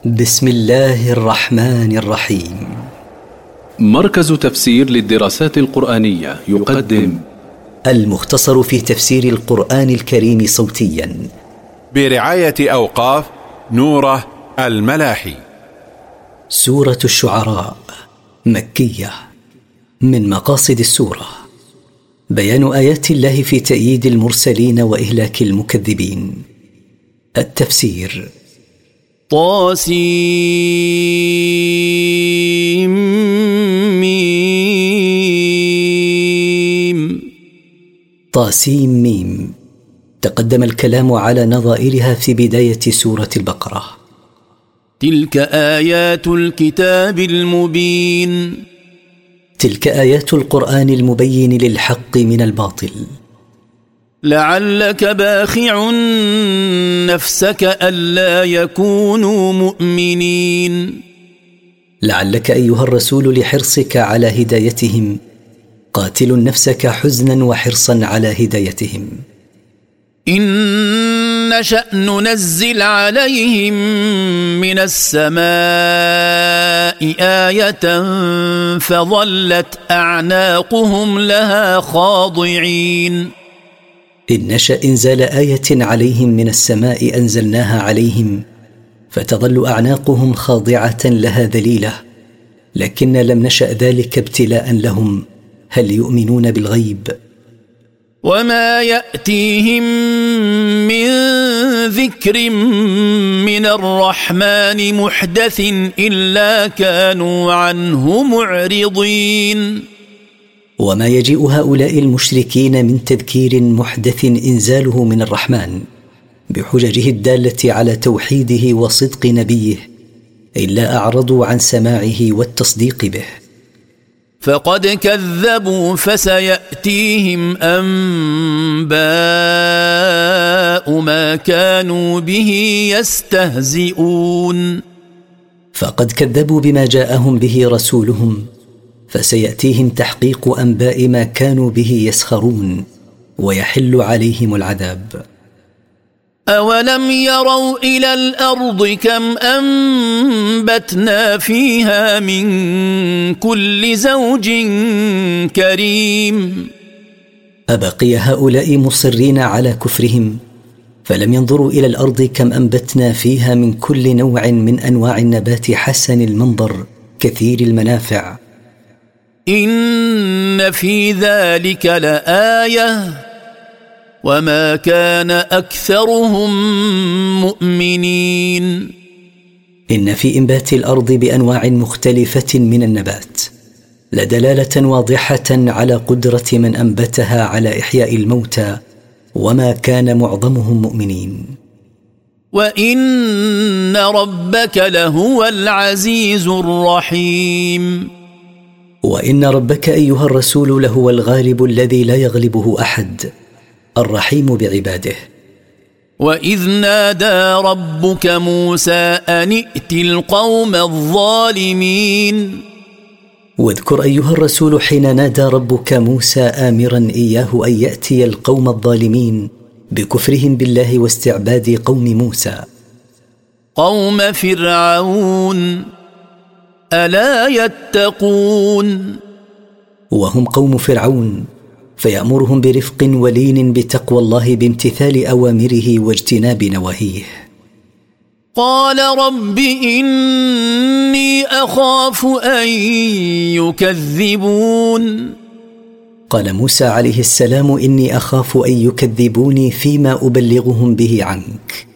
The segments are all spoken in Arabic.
بسم الله الرحمن الرحيم. مركز تفسير للدراسات القرآنية يقدم المختصر في تفسير القرآن الكريم صوتيا برعاية أوقاف نوره الملاحي. سورة الشعراء مكية. من مقاصد السورة بيان آيات الله في تأييد المرسلين وإهلاك المكذبين. التفسير طاسيم ميم. تقدم الكلام على نظائرها في بداية سورة البقرة. تلك آيات الكتاب المبين. تلك آيات القرآن المبين للحق من الباطل. لعلك باخع نفسك ألا يكونوا مؤمنين. لعلك أيها الرسول لحرصك على هدايتهم قاتل نفسك حزنا وحرصا على هدايتهم. إن نشأ ننزل عليهم من السماء آية فظلت أعناقهم لها خاضعين. إن نشأ إنزال آية عليهم من السماء أنزلناها عليهم فتظل أعناقهم خاضعة لها ذليلة، لكن لم نشأ ذلك ابتلاء لهم هل يؤمنون بالغيب. وما يأتيهم من ذكر من الرحمن محدث إلا كانوا عنه معرضين. وما يجيء هؤلاء المشركين من تذكير محدث إنزاله من الرحمن بحججه الدالة على توحيده وصدق نبيه إلا أعرضوا عن سماعه والتصديق به. فقد كذبوا فسيأتيهم أنباء ما كانوا به يستهزئون. فقد كذبوا بما جاءهم به رسولهم فسيأتيهم تحقيق أنباء ما كانوا به يسخرون ويحل عليهم العذاب. أولم يروا إلى الأرض كم أنبتنا فيها من كل زوج كريم. أبقي هؤلاء مصرين على كفرهم فلم ينظروا إلى الأرض كم أنبتنا فيها من كل نوع من أنواع النبات حسن المنظر كثير المنافع. إن في ذلك لآية وما كان أكثرهم مؤمنين. إن في إنبات الأرض بأنواع مختلفة من النبات لدلالة واضحة على قدرة من أنبتها على إحياء الموتى وما كان معظمهم مؤمنين. وإن ربك لهو العزيز الرحيم. وإن ربك أيها الرسول لهو الغالب الذي لا يغلبه أحد الرحيم بعباده. وإذ نادى ربك موسى أن ائت القوم الظالمين. واذكر أيها الرسول حين نادى ربك موسى آمرا إياه أن يأتي القوم الظالمين بكفرهم بالله واستعباد قوم موسى. قوم فرعون ألا يتقون. وهم قوم فرعون فيأمرهم برفق ولين بتقوى الله بامتثال أوامره واجتناب نواهيه. قال رب إني أخاف أن يكذبون. قال موسى عليه السلام إني أخاف أن يكذبوني فيما أبلغهم به عنك.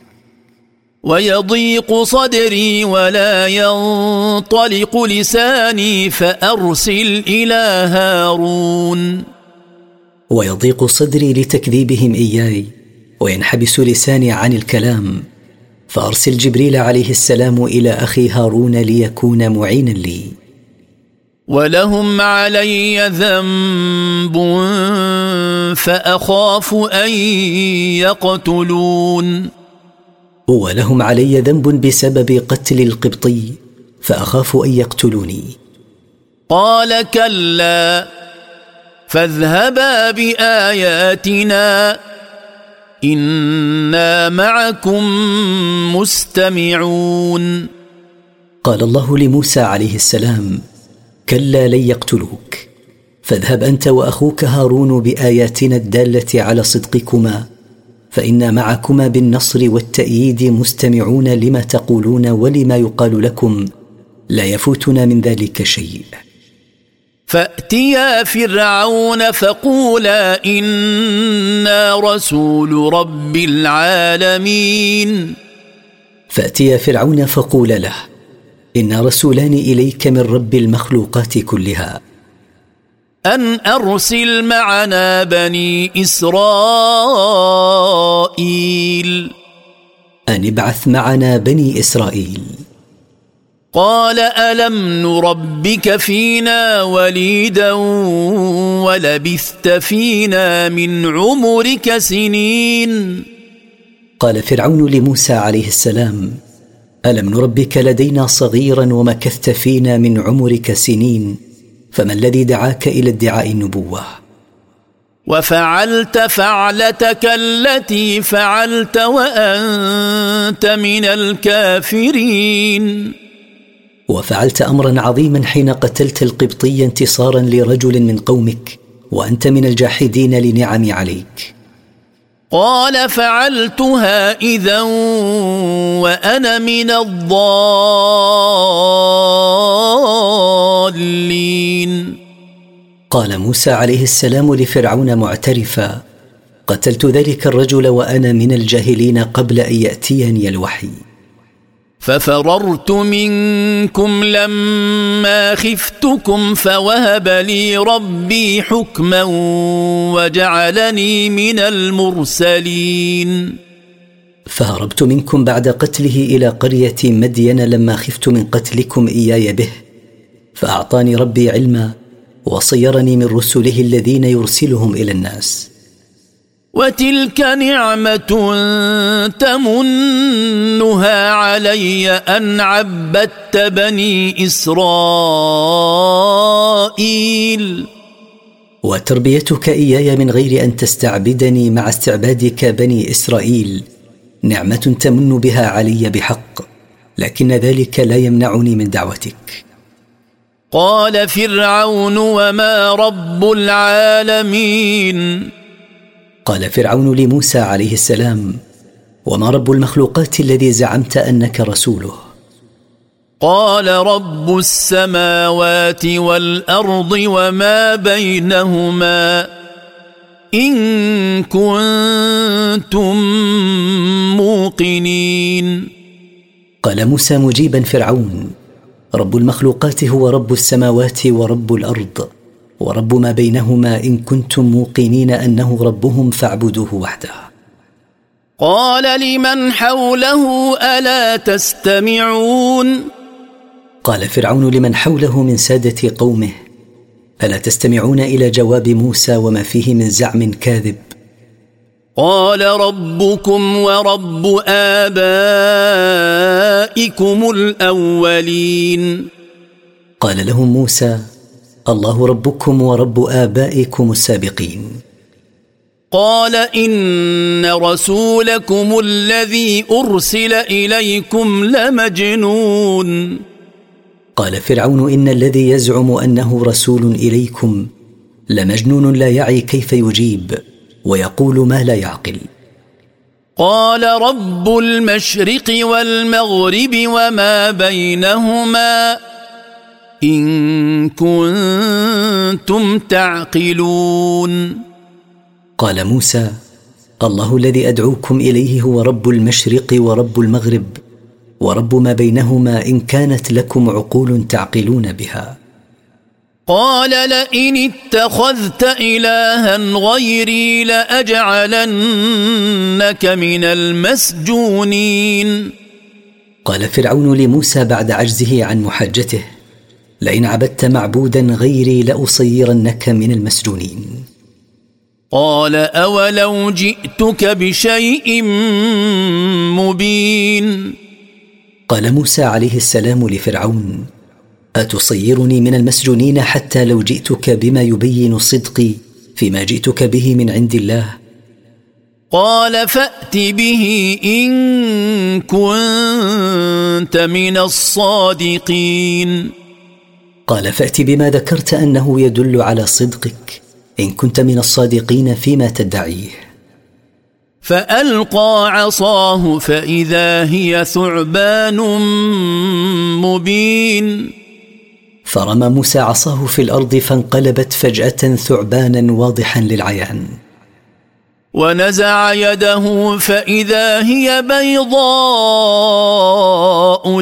ويضيق صدري ولا ينطلق لساني فأرسل إلى هارون. ويضيق صدري لتكذيبهم إياي وينحبس لساني عن الكلام فأرسل جبريل عليه السلام إلى أخي هارون ليكون معينا لي. ولهم علي ذنب فأخاف أن يقتلون. ولهم علي ذنب بسبب قتل القبطي فأخاف أن يقتلوني. قال كلا فاذهبا بآياتنا إنا معكم مستمعون. قال الله لموسى عليه السلام: كلا لن يقتلوك، فاذهب أنت وأخوك هارون بآياتنا الدالة على صدقكما، فإنا معكما بالنصر والتأييد مستمعون لما تقولون ولما يقال لكم، لا يفوتنا من ذلك شيء. فأتيا فرعون فقولا إنا رسول رب العالمين. فأتيا فرعون فقول له: إنا رسولان إليك من رب المخلوقات كلها، أن أرسل معنا بني إسرائيل. أن ابعث معنا بني إسرائيل. قال ألم نربك فينا وليدا ولبثت فينا من عمرك سنين. قال فرعون لموسى عليه السلام: ألم نربك لدينا صغيرا ومكثت فينا من عمرك سنين، فما الذي دعاك إلى ادعاء النبوة؟ وفعلت فعلتك التي فعلت وأنت من الكافرين. وفعلت أمرا عظيما حين قتلت القبطي انتصارا لرجل من قومك وأنت من الجاحدين لنعمي عليك. قال فعلتها إذا وأنا من الضالين. قال موسى عليه السلام لفرعون معترفا: قتلت ذلك الرجل وأنا من الجاهلين قبل أن يأتيني الوحي. ففررت منكم لما خفتكم فوهب لي ربي حكما وجعلني من المرسلين. فهربت منكم بعد قتله إلى قرية مدين لما خفت من قتلكم إياي به، فأعطاني ربي علما وصيرني من رسله الذين يرسلهم إلى الناس. وتلك نعمة تمنها علي أن عبدت بني إسرائيل. وتربيتك إياي من غير أن تستعبدني مع استعبادك بني إسرائيل نعمة تمن بها علي بحق، لكن ذلك لا يمنعني من دعوتك. قال فرعون وما رب العالمين. قال فرعون لموسى عليه السلام: وما رب المخلوقات الذي زعمت أنك رسوله؟ قال رب السماوات والأرض وما بينهما إن كنتم موقنين. قال موسى مجيبا فرعون: رب المخلوقات هو رب السماوات ورب الأرض ورب ما بينهما إن كنتم موقنين أنه ربهم فاعبدوه وحده. قال لمن حوله ألا تستمعون. قال فرعون لمن حوله من سادة قومه: ألا تستمعون إلى جواب موسى وما فيه من زعم كاذب؟ قال ربكم ورب آبائكم الأولين. قال لهم موسى: الله ربكم ورب آبائكم السابقين. قال إن رسولكم الذي أرسل إليكم لمجنون. قال فرعون: إن الذي يزعم أنه رسول إليكم لمجنون لا يعي كيف يجيب ويقول ما لا يعقل. قال رب المشرق والمغرب وما بينهما إن كنتم تعقلون. قال موسى: الله الذي أدعوكم إليه هو رب المشرق ورب المغرب ورب ما بينهما إن كانت لكم عقول تعقلون بها. قال لئن اتخذت إلها غيري لأجعلنك من المسجونين. قال فرعون لموسى بعد عجزه عن محاجته: لئن عبدت معبودا غيري لأصيرنك من المسجونين. قال أولو جئتك بشيء مبين. قال موسى عليه السلام لفرعون: أتصيرني من المسجونين حتى لو جئتك بما يبين صدقي فيما جئتك به من عند الله؟ قال فأت به إن كنت كنت من الصادقين. قال فأت بما ذكرت أنه يدل على صدقك إن كنت من الصادقين فيما تدعيه. فألقى عصاه فإذا هي ثعبان مبين. فرمى موسى عصاه في الأرض فانقلبت فجأة ثعبانا واضحا للعيان. ونزع يده فإذا هي بيضاء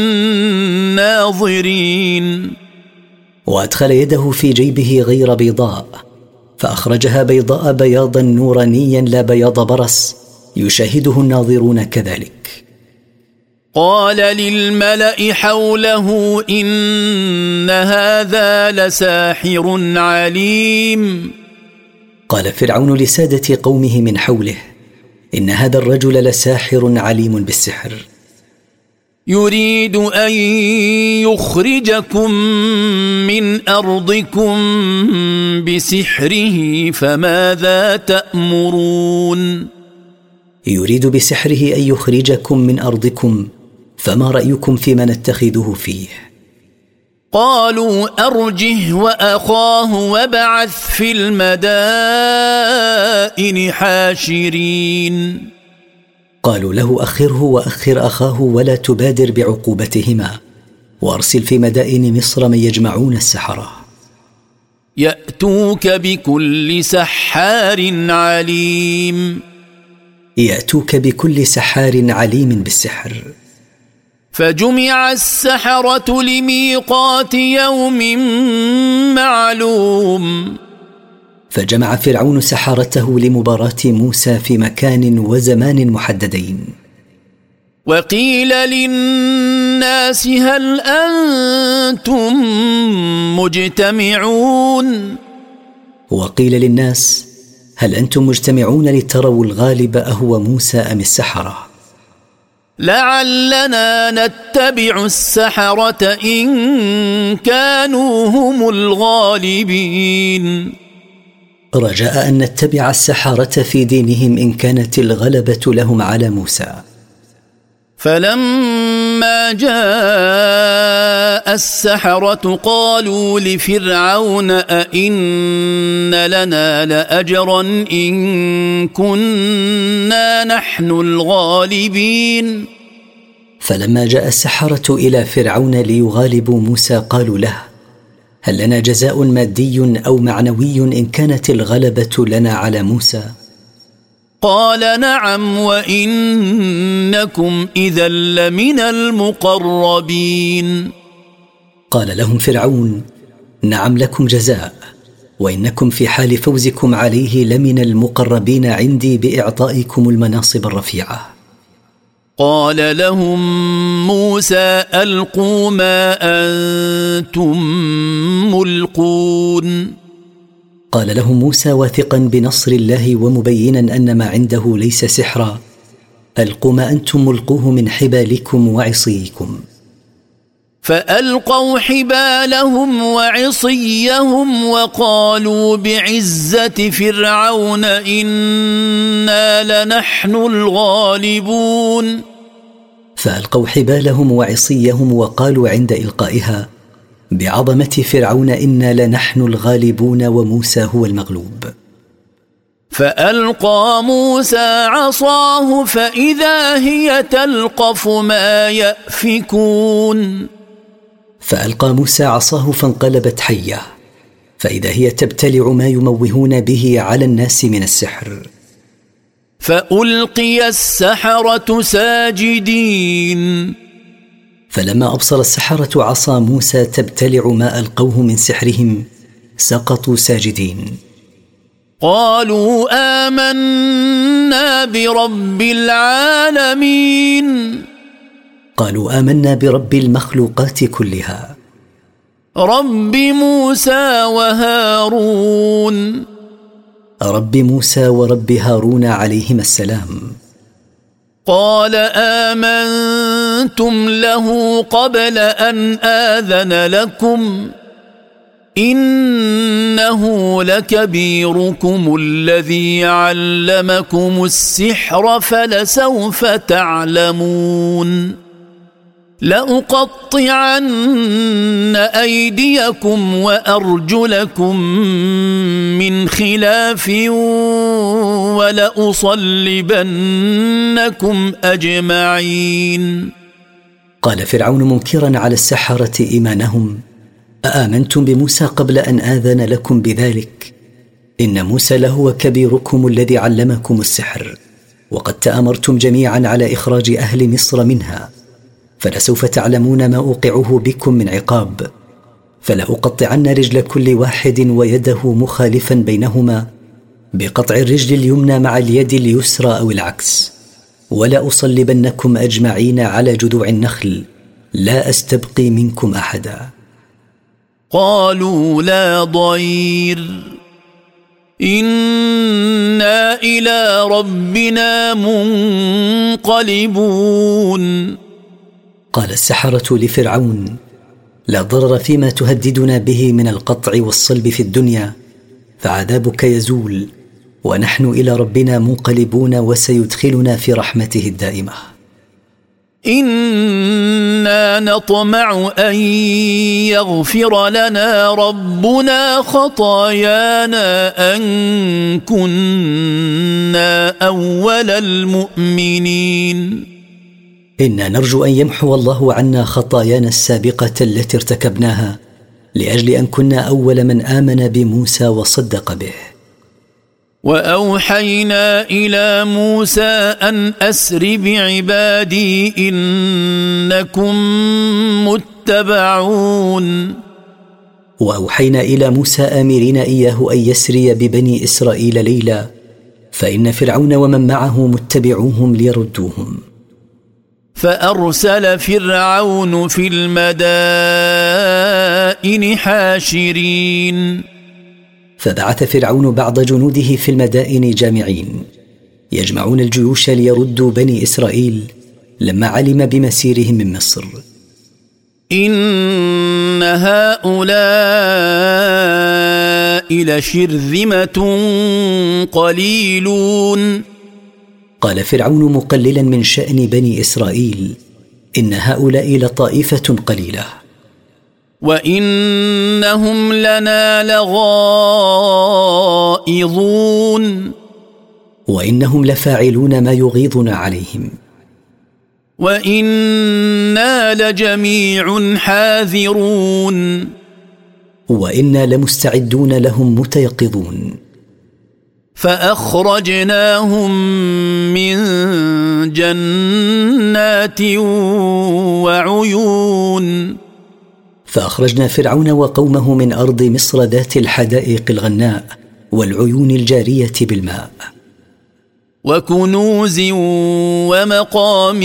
للناظرين. وأدخل يده في جيبه غير بيضاء فأخرجها بيضاء بياضا نورانيا لا بياض برص يشاهده الناظرون كذلك. قال للملأ حوله إن هذا لساحر عليم. قال فرعون لسادة قومه من حوله إن هذا الرجل لساحر عليم بالسحر. يريد أن يخرجكم من أرضكم بسحره فماذا تأمرون؟ يريد بسحره أن يخرجكم من أرضكم فما رأيكم فيما نتخذه فيه؟ قالوا أرجه وأخاه وابعث في المدائن حاشرين. قالوا له أخره وأخر أخاه ولا تبادر بعقوبتهما وأرسل في مدائن مصر من يجمعون السحرة يأتوك بكل سحار عليم. يأتوك بكل سحار عليم بالسحر. فجمع السحرة لميقات يوم معلوم. فجمع فرعون سحرته لمباراة موسى في مكان وزمان محددين. وقيل للناس هل أنتم مجتمعون؟ وقيل للناس هل أنتم مجتمعون لتروا الغالب أهو موسى أم السحرة؟ لعلنا نتبع السحرة إن كانوا هم الغالبين. رجاء أن نتبع السحرة في دينهم إن كانت الغلبة لهم على موسى. فلما جاء السحرة قالوا لفرعون أئن لنا لأجرا إن كنا نحن الغالبين. فلما جاء السحرة إلى فرعون ليغالبوا موسى قالوا له هل لنا جزاء مادي أو معنوي إن كانت الغلبة لنا على موسى؟ قال نعم وإنكم إذا لمن المقربين. قال لهم فرعون نعم لكم جزاء وإنكم في حال فوزكم عليه لمن المقربين عندي بإعطائكم المناصب الرفيعة. قال لهم موسى ألقوا ما أنتم ملقون. قال لهم موسى واثقا بنصر الله ومبينا أن ما عنده ليس سحرا ألقوا ما أنتم ملقوه من حبالكم وعصيكم. فألقوا حبالهم وعصيهم وقالوا بعزة فرعون إنا لنحن الغالبون. فألقوا حبالهم وعصيهم وقالوا عند إلقائها بعظمة فرعون إنا لنحن الغالبون وموسى هو المغلوب. فألقى موسى عصاه فإذا هي تلقف ما يأفكون. فألقى موسى عصاه فانقلبت حية فإذا هي تبتلع ما يموهون به على الناس من السحر. فألقي السحرة ساجدين. فلما أبصر السحرة عصا موسى تبتلع ما ألقوه من سحرهم سقطوا ساجدين. قالوا آمنا برب العالمين. قالوا آمنا برب المخلوقات كلها رب موسى وهارون. رب موسى ورب هارون عليهما السلام. قال آمنتم له قبل أن آذن لكم إنه لكبيركم الذي علمكم السحر فلسوف تعلمون. لأقطعن أيديكم وأرجلكم من خلاف ولأصلبنكم أجمعين. قال فرعون منكرا على السحرة إيمانهم: أآمنتم بموسى قبل أن آذن لكم بذلك؟ إن موسى لهو كبيركم الذي علمكم السحر، وقد تآمرتم جميعا على إخراج أهل مصر منها، فلسوف تعلمون ما أوقعه بكم من عقاب. فلأقطعن رجل كل واحد ويده مخالفا بينهما بقطع الرجل اليمنى مع اليد اليسرى أو العكس، ولأصلبنكم أجمعين على جذوع النخل، لا أستبقي منكم أحدا. قالوا لا ضير إنا إلى ربنا منقلبون. قال السحرة لفرعون: لا ضرر فيما تهددنا به من القطع والصلب في الدنيا، فعذابك يزول، ونحن إلى ربنا منقلبون، وسيدخلنا في رحمته الدائمة. إنا نطمع أن يغفر لنا ربنا خطايانا أن كنا أول المؤمنين. إنا نرجو أن يمحو الله عنا خطايانا السابقة التي ارتكبناها، لأجل أن كنا أول من آمن بموسى وصدق به. وأوحينا إلى موسى أن أسر بعبادي إنكم متبعون. وأوحينا إلى موسى آمرين إياه أن يسري ببني إسرائيل ليلا، فإن فرعون ومن معه متبعوهم ليردوهم. فأرسل فرعون في المدائن حاشرين. فبعث فرعون بعض جنوده في المدائن جامعين، يجمعون الجيوش ليردوا بني إسرائيل لما علم بمسيرهم من مصر. إن هؤلاء لشرذمة قليلون. قال فرعون مقللا من شأن بني إسرائيل: إن هؤلاء لطائفة قليلة، وإنهم لنا لغائظون. وإنهم لفاعلون ما يغيظنا عليهم. وإنا لجميع حاذرون. وإنا لمستعدون لهم متيقظون. فأخرجناهم من جنات وعيون. فأخرجنا فرعون وقومه من أرض مصر ذات الحدائق الغناء والعيون الجارية بالماء، وكنوز ومقام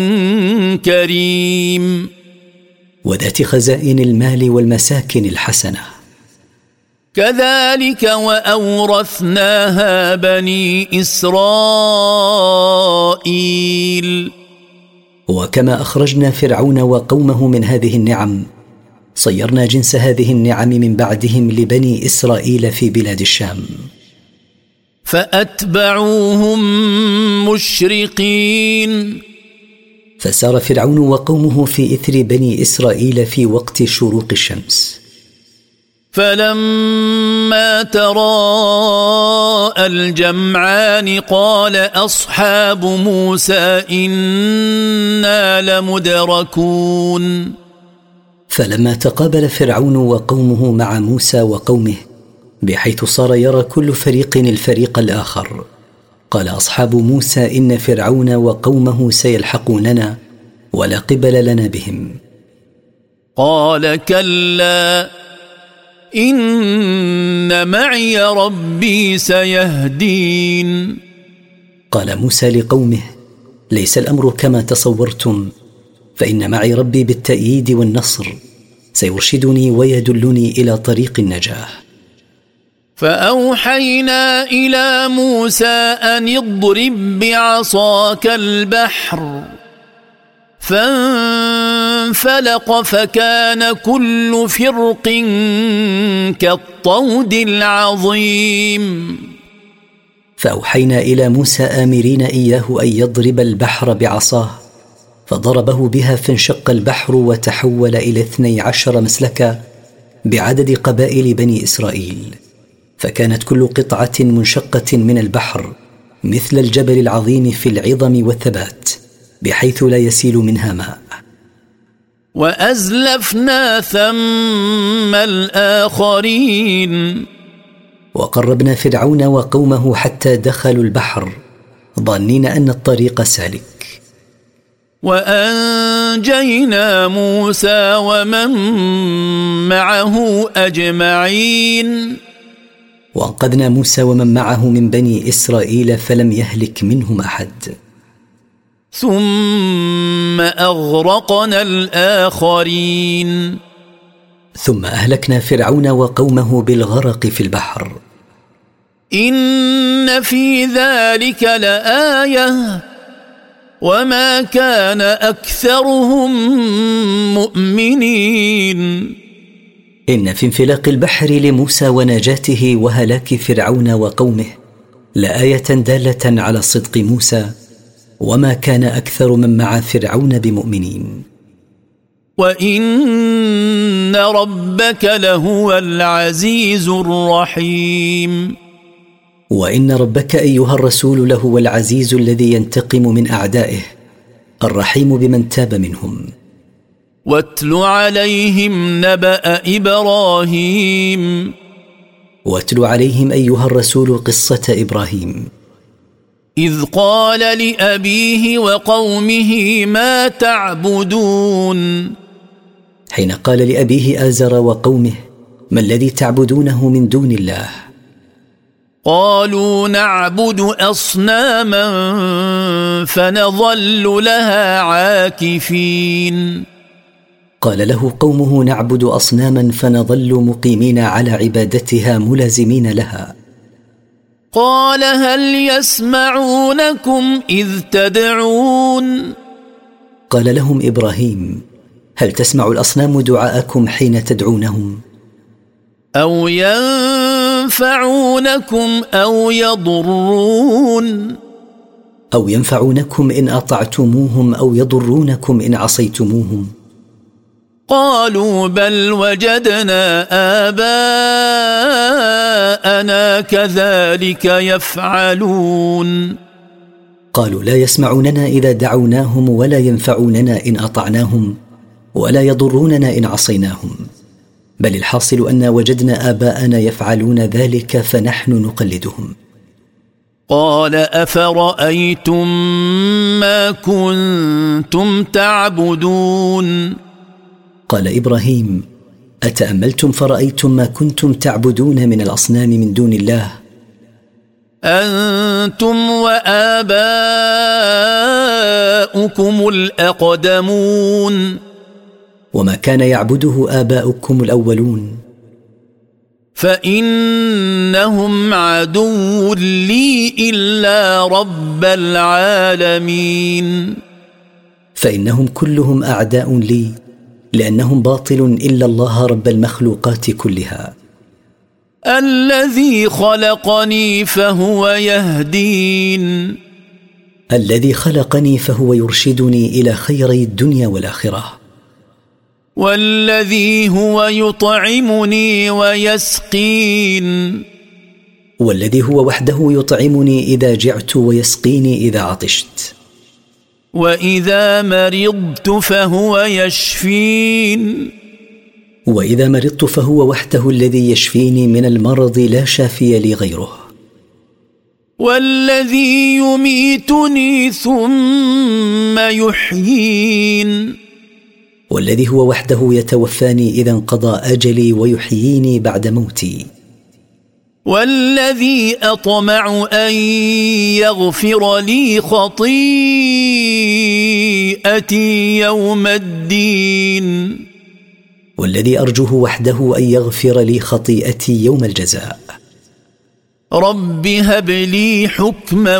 كريم، وذات خزائن المال والمساكن الحسنة. كذلك وأورثناها بني إسرائيل. وكما أخرجنا فرعون وقومه من هذه النعم، صيرنا جنس هذه النعم من بعدهم لبني إسرائيل في بلاد الشام. فأتبعوهم مشرقين. فسار فرعون وقومه في إثر بني إسرائيل في وقت شروق الشمس. فلما تراءى الجمعان قال أصحاب موسى إنا لمدركون. فلما تقابل فرعون وقومه مع موسى وقومه، بحيث صار يرى كل فريق الفريق الآخر، قال أصحاب موسى إن فرعون وقومه سيلحقوننا ولا قبل لنا بهم. قال كلا إن معي ربي سيهدين. قال موسى لقومه: ليس الأمر كما تصورتم، فإن معي ربي بالتأييد والنصر، سيرشدني ويدلني إلى طريق النجاة. فأوحينا إلى موسى أن اضرب بعصاك البحر، فانفلق فكان كل فرق كالطود العظيم. فأوحينا إلى موسى آمرين إياه أن يضرب البحر بعصاه، فضربه بها فانشق البحر وتحول إلى 12 مسلكا بعدد قبائل بني إسرائيل، فكانت كل قطعة منشقة من البحر مثل الجبل العظيم في العظم والثبات، بحيث لا يسيل منها ماء. وأزلفنا ثم الآخرين، وقربنا فرعون وقومه حتى دخلوا البحر ظانين أن الطريق سالك. وأنجينا موسى ومن معه أجمعين، وأنقذنا موسى ومن معه من بني إسرائيل فلم يهلك منهم أحد. ثم أغرقنا الآخرين، ثم أهلكنا فرعون وقومه بالغرق في البحر. إن في ذلك لآية وما كان أكثرهم مؤمنين. إن في انفلاق البحر لموسى ونجاته وهلاك فرعون وقومه لآية دالة على صدق موسى، وما كان أكثر من مع فرعون بمؤمنين. وإن ربك لهو العزيز الرحيم. وإن ربك أيها الرسول لهو العزيز الذي ينتقم من أعدائه، الرحيم بمن تاب منهم. واتل عليهم نبأ إبراهيم، واتل عليهم أيها الرسول قصة إبراهيم، إذ قال لأبيه وقومه ما تعبدون، حين قال لأبيه آزر وقومه ما الذي تعبدونه من دون الله؟ قالوا نعبد أصناما فنظل لها عاكفين. قال له قومه نعبد أصناما فنظل مقيمين على عبادتها ملازمين لها. قال هل يسمعونكم إذ تدعون؟ قال لهم إبراهيم هل تسمع الأصنام دعاءكم حين تدعونهم؟ أو ينفعونكم أو يضرون؟ أو ينفعونكم إن أطعتموهم أو يضرونكم إن عصيتموهم. قالوا بل وجدنا آباءنا كذلك يفعلون. قالوا لا يسمعوننا إذا دعوناهم ولا ينفعوننا إن أطعناهم ولا يضروننا إن عصيناهم، بل الحاصل أن وجدنا آباءنا يفعلون ذلك فنحن نقلدهم. قال أفرأيتم ما كنتم تعبدون؟ قال إبراهيم أتأملتم فرأيتم ما كنتم تعبدون من الأصنام من دون الله؟ أنتم وآباؤكم الأقدمون. وما كان يعبده آباؤكم الأولون. فإنهم عدو لي إلا رب العالمين. فإنهم كلهم أعداء لي لأنهم باطل إلا الله رب المخلوقات كلها. الذي خلقني فهو يهدين. الذي خلقني فهو يرشدني إلى خيري الدنيا والآخرة. والذي هو يطعمني ويسقين. والذي هو وحده يطعمني إذا جعت ويسقيني إذا عطشت. وإذا مرضت فهو يشفين. وإذا مرضت فهو وحده الذي يشفيني من المرض لا شافي لي غيره. والذي يميتني ثم يحيين. والذي هو وحده يتوفاني إذا انقضى أجلي ويحييني بعد موتي. والذي أطمع أن يغفر لي خطيئتي يوم الدين. والذي أرجوه وحده أن يغفر لي خطيئتي يوم الجزاء. رب هب لي حكما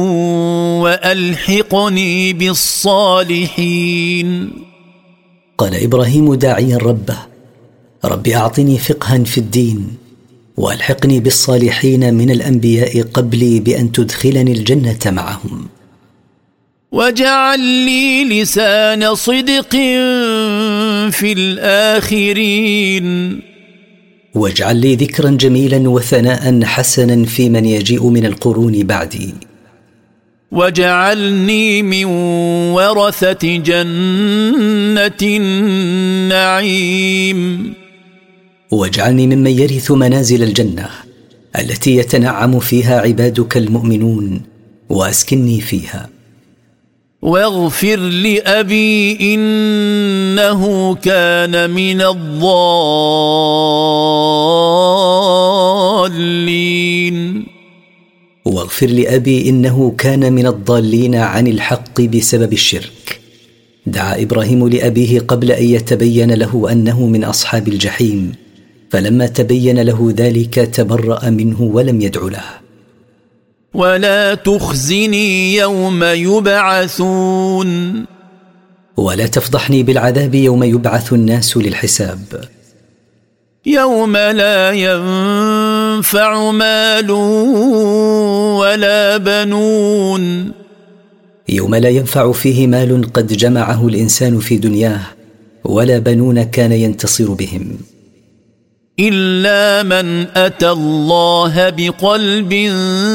وألحقني بالصالحين. قال إبراهيم داعيا ربه رب أعطني فقها في الدين وألحقني بالصالحين من الأنبياء قبلي بأن تدخلني الجنة معهم. واجعل لي لسان صدق في الآخرين واجعل لي ذكرا جميلا وثناء حسنا في من يجيء من القرون بعدي واجعلني من ورثة جنة النعيم واجعلني ممن يرث منازل الجنة التي يتنعم فيها عبادك المؤمنون واسكنني فيها واغفر لأبي إنه كان من الضالين واغفر لأبي إنه كان من الضالين عن الحق بسبب الشرك. دعا إبراهيم لأبيه قبل أن يتبين له أنه من أصحاب الجحيم، فلما تبين له ذلك تبرأ منه ولم يدع له. ولا تخزني يوم يبعثون ولا تفضحني بالعذاب يوم يبعث الناس للحساب. يوم لا ينفع مال ولا بنون يوم لا ينفع فيه مال قد جمعه الإنسان في دنياه ولا بنون كان ينتصر بهم، إلا من أتى الله بقلب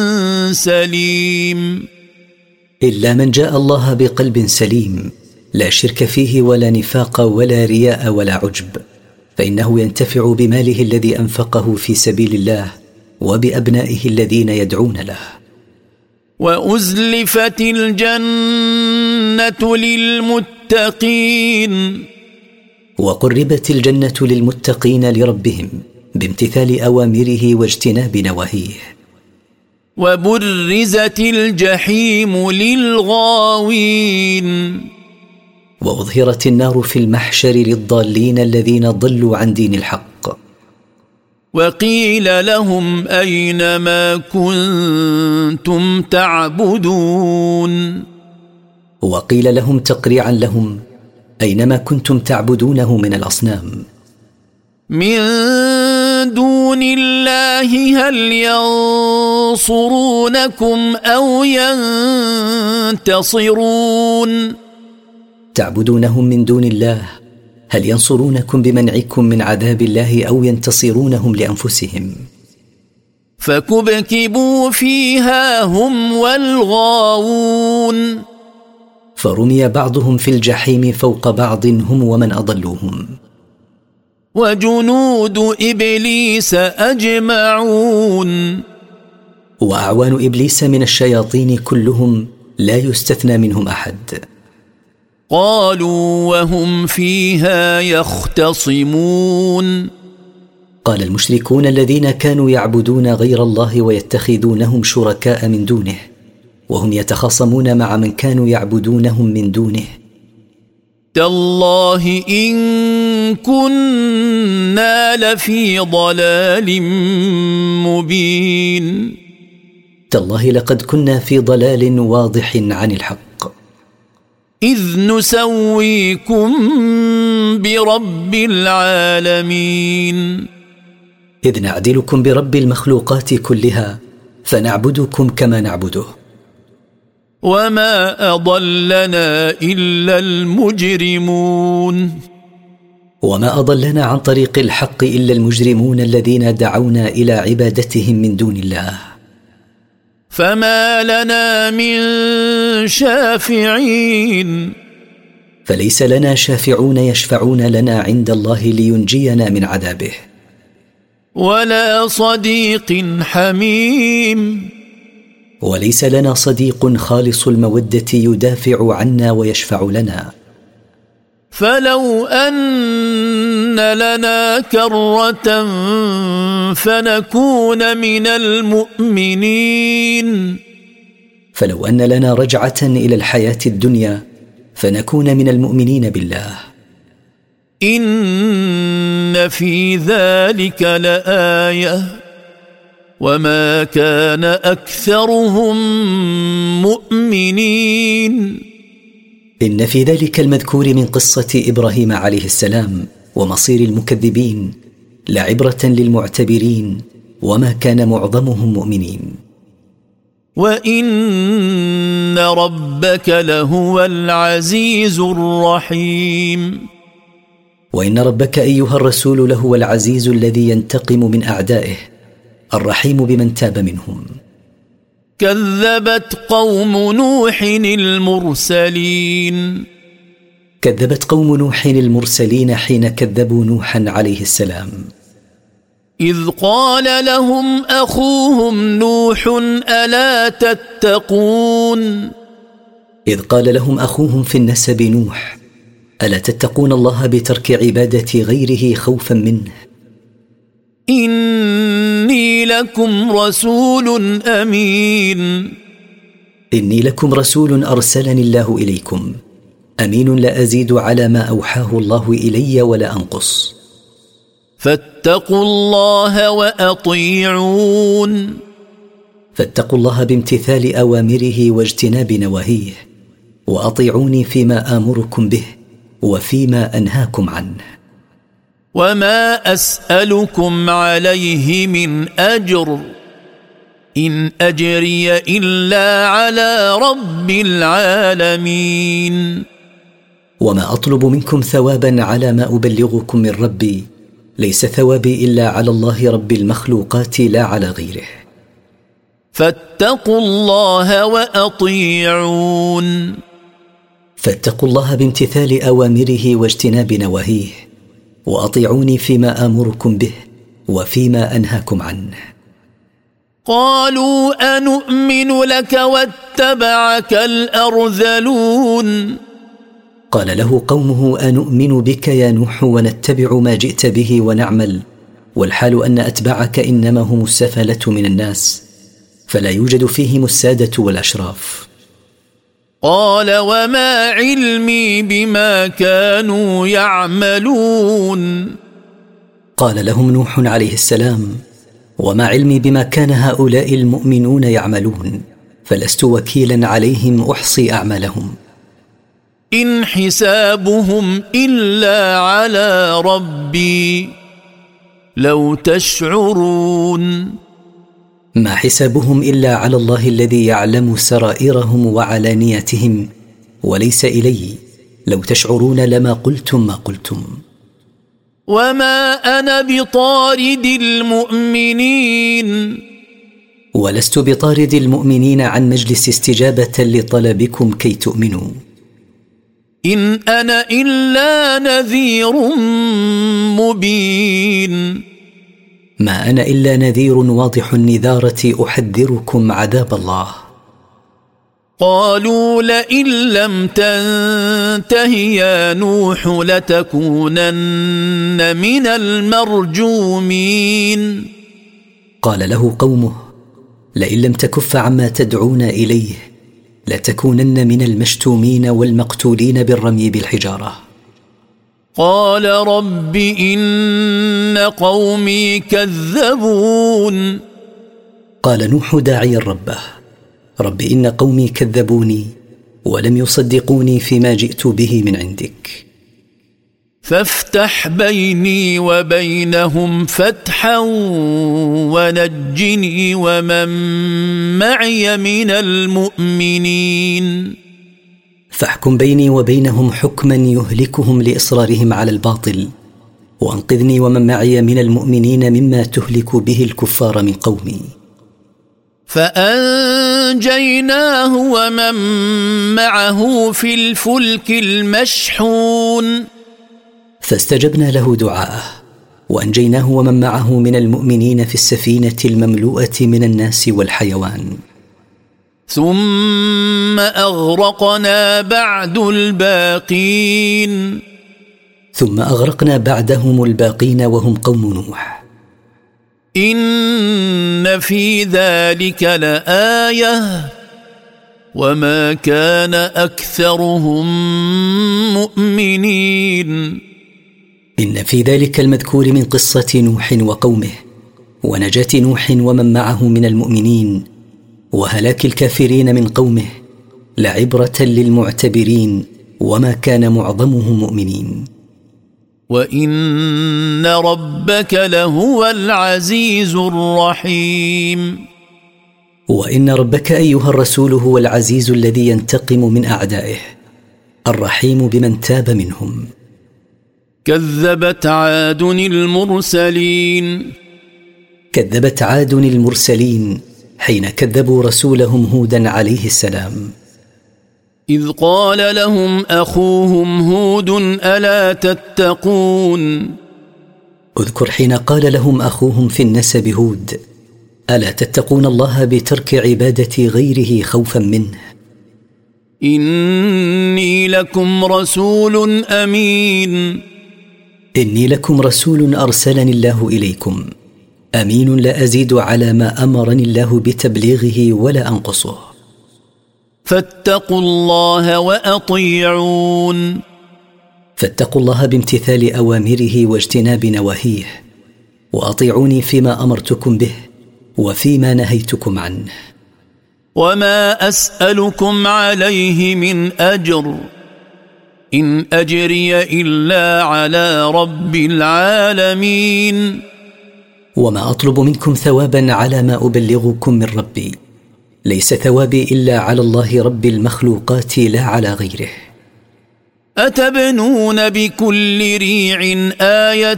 سليم، إلا من جاء الله بقلب سليم لا شرك فيه ولا نفاق ولا رياء ولا عجب، فإنه ينتفع بماله الذي أنفقه في سبيل الله وبأبنائه الذين يدعون له. وأزلفت الجنة للمتقين وقربت الجنة للمتقين لربهم بامتثال أوامره واجتناب نواهيه. وبرزت الجحيم للغاوين وأظهرت النار في المحشر للضالين الذين ضلوا عن دين الحق. وقيل لهم أين ما كنتم تعبدون وقيل لهم تقريعا لهم أينما كنتم تعبدونه من الأصنام من دون الله هل ينصرونكم أو ينتصرون. تعبدونهم من دون الله هل ينصرونكم بمنعكم من عذاب الله أو ينتصرونهم لأنفسهم. فكبكبوا فيها هم والغاوون فرمي بعضهم في الجحيم فوق بعض هم ومن أضلوهم. وجنود إبليس أجمعون وأعوان إبليس من الشياطين كلهم لا يستثنى منهم أحد. قالوا وهم فيها يختصمون قال المشركون الذين كانوا يعبدون غير الله ويتخذونهم شركاء من دونه وهم يتخاصمون مع من كانوا يعبدونهم من دونه، تالله إن كنا لفي ضلال مبين. تالله لقد كنا في ضلال واضح عن الحق. إذ نسويكم برب العالمين إذ نعدلكم برب المخلوقات كلها فنعبدكم كما نعبده. وما أضلنا إلا المجرمون وما أضلنا عن طريق الحق إلا المجرمون الذين دعونا إلى عبادتهم من دون الله. فما لنا من شافعين فليس لنا شافعون يشفعون لنا عند الله لينجينا من عذابه. ولا صديق حميم وليس لنا صديق خالص المودة يدافع عنا ويشفع لنا. فلو أن لنا كرة فنكون من المؤمنين فلو أن لنا رجعة إلى الحياة الدنيا فنكون من المؤمنين بالله. إن في ذلك لآية وما كان أكثرهم مؤمنين. إن في ذلك المذكور من قصة إبراهيم عليه السلام ومصير المكذبين لعبرة للمعتبرين وما كان معظمهم مؤمنين. وإن ربك لهو العزيز الرحيم. وإن ربك أيها الرسول لهو العزيز الذي ينتقم من أعدائه، الرحيم بمن تاب منهم. كذبت قوم نوح المرسلين. كذبت قوم نوح المرسلين حين كذبوا نوحا عليه السلام. إذ قال لهم أخوهم نوح ألا تتقون. إذ قال لهم أخوهم في النسب نوح ألا تتقون الله بترك عبادة غيره خوفا منه. إني لكم رسول أمين. إني لكم رسول أرسلني الله إليكم، أمين لا أزيد على ما أوحاه الله إلي ولا أنقص. فاتقوا الله وأطيعون. فاتقوا الله بامتثال أوامره واجتناب نواهيه، وأطيعوني فيما آمركم به وفيما أنهاكم عنه. وما أسألكم عليه من أجر، إن أجري إلا على رب العالمين. وما أطلب منكم ثوابا على ما أبلغكم من ربي، ليس ثوابي إلا على الله رب المخلوقات لا على غيره. فاتقوا الله وأطيعون. فاتقوا الله بامتثال أوامره واجتناب نواهيه، وأطيعوني فيما آمركم به وفيما أنهاكم عنه. قالوا أنؤمن لك واتبعك الأرذلون. قال له قومه أنؤمن بك يا نوح ونتبع ما جئت به ونعمل، والحال أن أتبعك إنما هم السفلة من الناس، فلا يوجد فيهم السادة والأشراف. قال وما علمي بما كانوا يعملون. قال لهم نوح عليه السلام وما علمي بما كان هؤلاء المؤمنون يعملون، فلست وكيلا عليهم أحصي أعمالهم. إن حسابهم إلا على ربي لو تشعرون. ما حسابهم إلا على الله الذي يعلم سرائرهم وعلانيتهم، وليس إلي، لو تشعرون لما قلتم ما قلتم. وما أنا بطارد المؤمنين. ولست بطارد المؤمنين عن مجلس استجابة لطلبكم كي تؤمنوا. إن أنا إلا نذير مبين. ما أنا إلا نذير واضح النذارة أحذركم عذاب الله. قالوا لئن لم تنته يا نوح لتكونن من المرجومين. قال له قومه لئن لم تكف عما تدعون إليه لتكونن من المشتومين والمقتولين بالرمي بالحجارة. قال رب إن قومي كذبون. قال نوح داعيا ربه رب إن قومي كذبوني ولم يصدقوني فيما جئت به من عندك. فافتح بيني وبينهم فتحا ونجني ومن معي من المؤمنين. فاحكم بيني وبينهم حكما يهلكهم لإصرارهم على الباطل، وأنقذني ومن معي من المؤمنين مما تهلك به الكفار من قومي. فأنجيناه ومن معه في الفلك المشحون. فاستجبنا له دعاءه وأنجيناه ومن معه من المؤمنين في السفينة المملوءة من الناس والحيوان. ثم أغرقنا بعد الباقين. ثم أغرقنا بعدهم الباقين وهم قوم نوح. إن في ذلك لآية وما كان أكثرهم مؤمنين. إن في ذلك المذكور من قصة نوح وقومه ونجاة نوح ومن معه من المؤمنين وهلاك الكافرين من قومه لعبرة للمعتبرين، وما كان معظمهم مؤمنين. وإن ربك لهو العزيز الرحيم. وإن ربك أيها الرسول هو العزيز الذي ينتقم من أعدائه، الرحيم بمن تاب منهم. كذبت عاد المرسلين. كذبت عاد المرسلين حين كذبوا رسولهم هودا عليه السلام. إذ قال لهم أخوهم هود ألا تتقون. اذكر حين قال لهم أخوهم في النسب هود: ألا تتقون الله بترك عبادة غيره خوفا منه. إني لكم رسول أمين. إني لكم رسول أرسلني الله إليكم، أمين لا أزيد على ما أمرني الله بتبليغه ولا أنقصه. فاتقوا الله وأطيعون. فاتقوا الله بامتثال أوامره واجتناب نواهيه، وأطيعوني فيما أمرتكم به وفيما نهيتكم عنه. وما أسألكم عليه من أجر، إن أجري إلا على رب العالمين. وما أطلب منكم ثوابا على ما أبلغكم من ربي، ليس ثوابي إلا على الله رب المخلوقات لا على غيره. أتبنون بكل ريع آية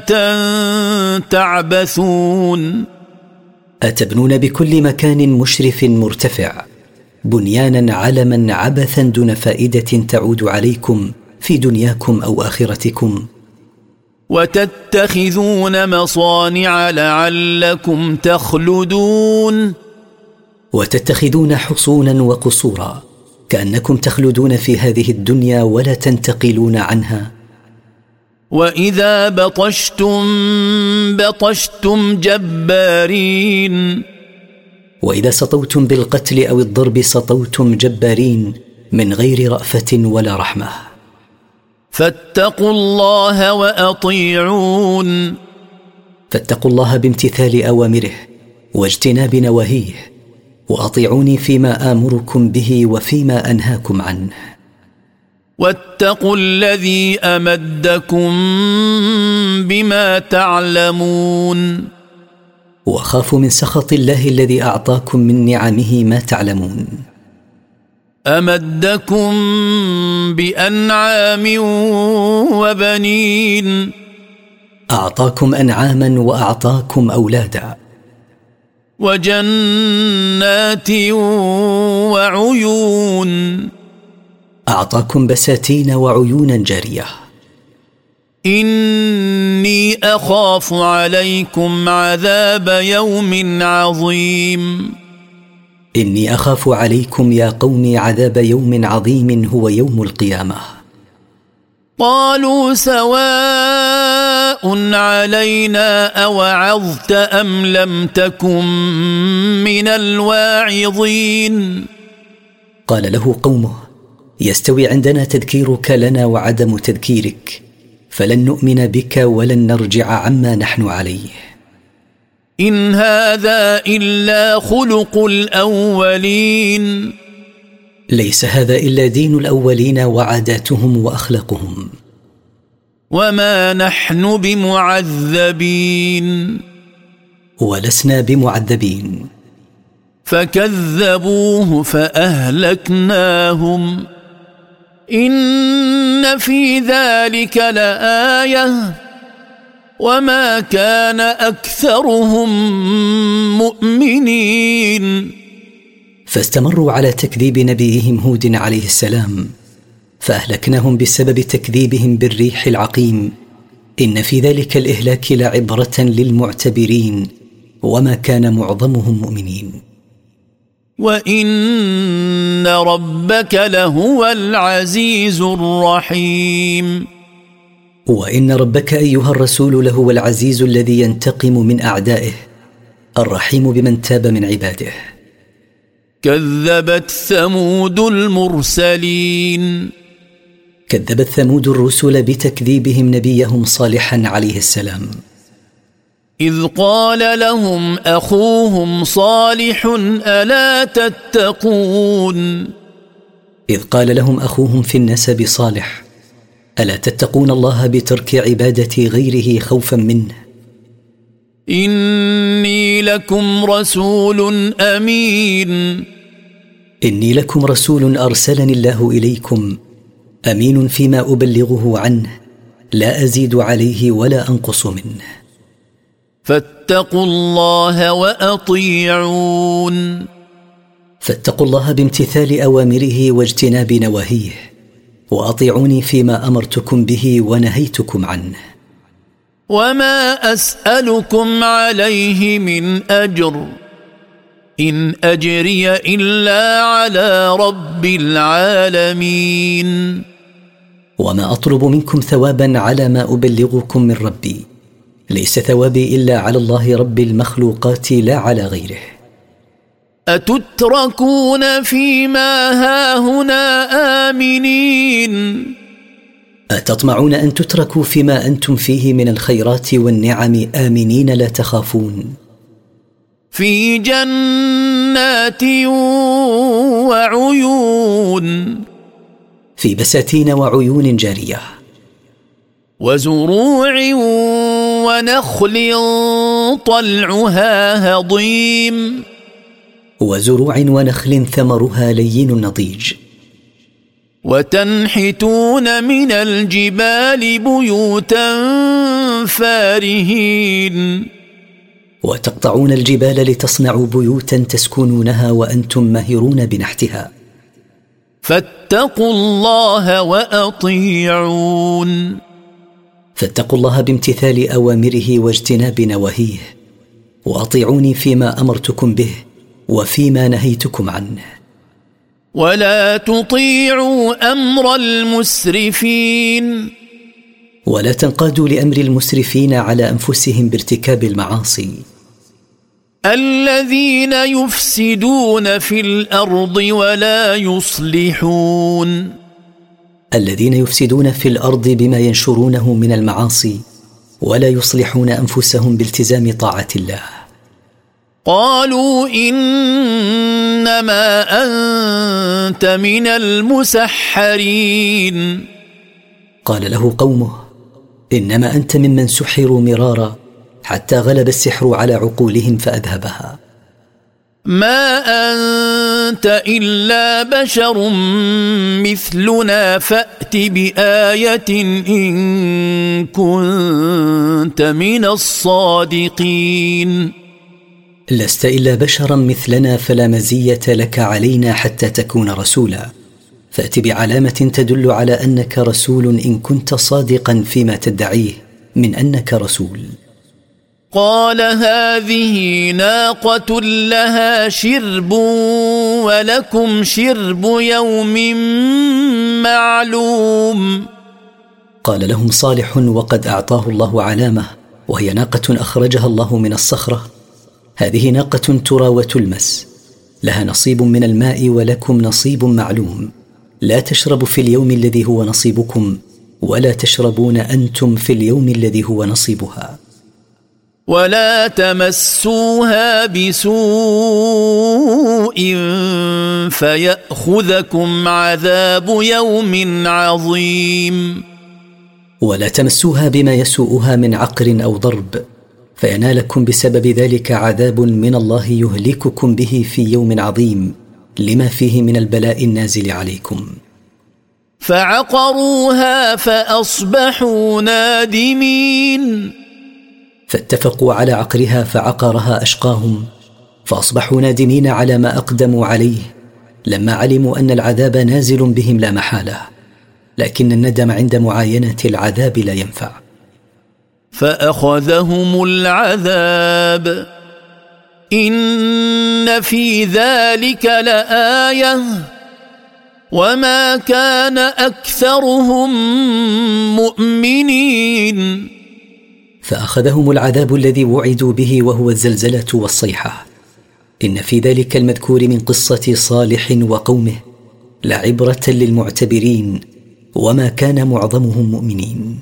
تعبثون. أتبنون بكل مكان مشرف مرتفع بنيانا علما عبثا دون فائدة تعود عليكم في دنياكم أو آخرتكم. وتتخذون مصانع لعلكم تخلدون. وتتخذون حصونا وقصورا كأنكم تخلدون في هذه الدنيا ولا تنتقلون عنها. وإذا بطشتم بطشتم جبارين. وإذا سطوتم بالقتل أو الضرب سطوتم جبارين من غير رأفة ولا رحمة. فاتقوا الله وأطيعون. فاتقوا الله بامتثال أوامره واجتناب نواهيه، وأطيعوني فيما آمركم به وفيما أنهاكم عنه. واتقوا الذي أمدكم بما تعلمون. وخافوا من سخط الله الذي أعطاكم من نعمه ما تعلمون. أمدكم بأنعام وبنين. أعطاكم أنعاما وأعطاكم أولادا. وجنات وعيون. أعطاكم بساتين وعيونا جارية. إني أخاف عليكم عذاب يوم عظيم. إني أخاف عليكم يا قوم عذاب يوم عظيم هو يوم القيامة. قالوا سواء علينا أوعظت أم لم تكن من الواعظين. قال له قومه: يستوي عندنا تذكيرك لنا وعدم تذكيرك، فلن نؤمن بك ولن نرجع عما نحن عليه. إن هذا إلا خلق الأولين. ليس هذا إلا دين الأولين وعاداتهم وأخلاقهم. وما نحن بمعذبين. ولسنا بمعذبين. فكذبوه فأهلكناهم. إن في ذلك لآية وما كان أكثرهم مؤمنين. فاستمروا على تكذيب نبيهم هود عليه السلام، فأهلكناهم بسبب تكذيبهم بالريح العقيم. إن في ذلك الإهلاك لعبرة للمعتبرين، وما كان معظمهم مؤمنين. وإن ربك لهو العزيز الرحيم. وإن ربك أيها الرسول لهو العزيز الذي ينتقم من أعدائه، الرحيم بمن تاب من عباده. كذبت ثمود المرسلين. كذبت ثمود الرسل بتكذيبهم نبيهم صالحا عليه السلام. إذ قال لهم أخوهم صالح ألا تتقون. إذ قال لهم أخوهم في النسب صالح: ألا تتقون الله بترك عبادة غيره خوفا منه. إني لكم رسول أمين إني لكم رسول أرسلني الله إليكم أمين فيما أبلغه عنه لا أزيد عليه ولا أنقص منه. فاتقوا الله وأطيعون. فاتقوا الله بامتثال أوامره واجتناب نواهيه، وأطيعوني فيما أمرتكم به ونهيتكم عنه. وما أسألكم عليه من أجر إن أجري إلا على رب العالمين. وما أطلب منكم ثوابا على ما أبلغكم من ربي، ليس ثوابي إلا على الله رب المخلوقات لا على غيره. أتتركون فيما هاهنا آمنين. أتطمعون أن تتركوا فيما أنتم فيه من الخيرات والنعم آمنين لا تخافون؟ في جنات وعيون. في بساتين وعيون جارية. وزروع ونخل طلعها هضيم. وزروع ونخل ثمرها لين نضيج. وتنحتون من الجبال بيوتا فارهين. وتقطعون الجبال لتصنعوا بيوتا تسكنونها وأنتم ماهرون بنحتها. فاتقوا الله وأطيعون. فاتقوا الله بامتثال أوامره واجتناب نواهيه، وأطيعوني فيما أمرتكم به وفيما نهيتكم عنه. ولا تطيعوا أمر المسرفين. ولا تنقادوا لأمر المسرفين على أنفسهم بارتكاب المعاصي، الذين يفسدون في الأرض ولا يصلحون. الذين يفسدون في الأرض بما ينشرونه من المعاصي ولا يصلحون أنفسهم بالتزام طاعة الله. قالوا إنما أنت من المسحرين. قال له قومه: إنما أنت ممن سحروا مرارا حتى غلب السحر على عقولهم فأذهبها. ما أنت إلا بشر مثلنا فأت بآية إن كنت من الصادقين. لست إلا بشرا مثلنا فلا مزية لك علينا حتى تكون رسولا، فأت بعلامة تدل على أنك رسول إن كنت صادقا فيما تدعيه من أنك رسول. قال هذه ناقة لها شرب ولكم شرب يوم معلوم. قال لهم صالح وقد أعطاه الله علامة، وهي ناقة أخرجها الله من الصخرة. هذه ناقة ترى وتلمس، لها نصيب من الماء ولكم نصيب معلوم، لا تشرب في اليوم الذي هو نصيبكم ولا تشربون أنتم في اليوم الذي هو نصيبها. ولا تمسوها بسوء فيأخذكم عذاب يوم عظيم. ولا تمسوها بما يسوءها من عقر أو ضرب فينالكم بسبب ذلك عذاب من الله يهلككم به في يوم عظيم لما فيه من البلاء النازل عليكم. فعقروها فأصبحوا نادمين. فاتفقوا على عقرها فعقرها أشقاهم، فأصبحوا نادمين على ما أقدموا عليه لما علموا أن العذاب نازل بهم لا محالة، لكن الندم عند معاينة العذاب لا ينفع. فأخذهم العذاب إن في ذلك لآية وما كان أكثرهم مؤمنين. فأخذهم العذاب الذي وعدوا به وهو الزلزلة والصيحة. إن في ذلك المذكور من قصة صالح وقومه لعبرة للمعتبرين وما كان معظمهم مؤمنين.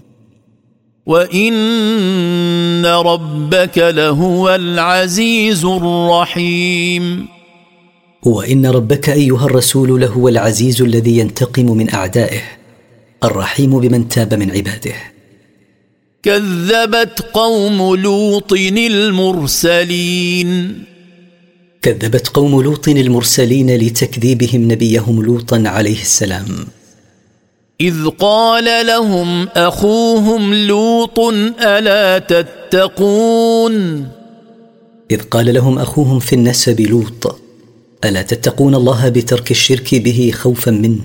وإن ربك لهو العزيز الرحيم. وإن ربك أيها الرسول لهو العزيز الذي ينتقم من أعدائه، الرحيم بمن تاب من عباده. كذبت قوم لوط المرسلين كذبت قوم لوط المرسلين لتكذيبهم نبيهم لوطا عليه السلام. إذ قال لهم أخوهم لوط ألا تتقون إذ قال لهم أخوهم في النسب لوط ألا تتقون الله بترك الشرك به خوفا منه.